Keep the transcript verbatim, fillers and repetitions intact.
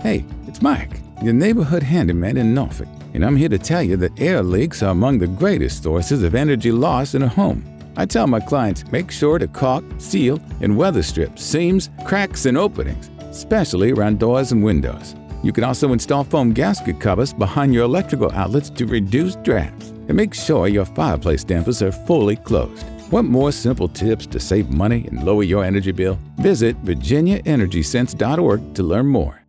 Hey, it's Mike, your neighborhood handyman in Norfolk, and I'm here to tell you that air leaks are among the greatest sources of energy loss in a home. I tell my clients, make sure to caulk, seal, and weather strip seams, cracks, and openings, especially around doors and windows. You can also install foam gasket covers behind your electrical outlets to reduce drafts, and make sure your fireplace dampers are fully closed. Want more simple tips to save money and lower your energy bill? Visit virginia energy sense dot org to learn more.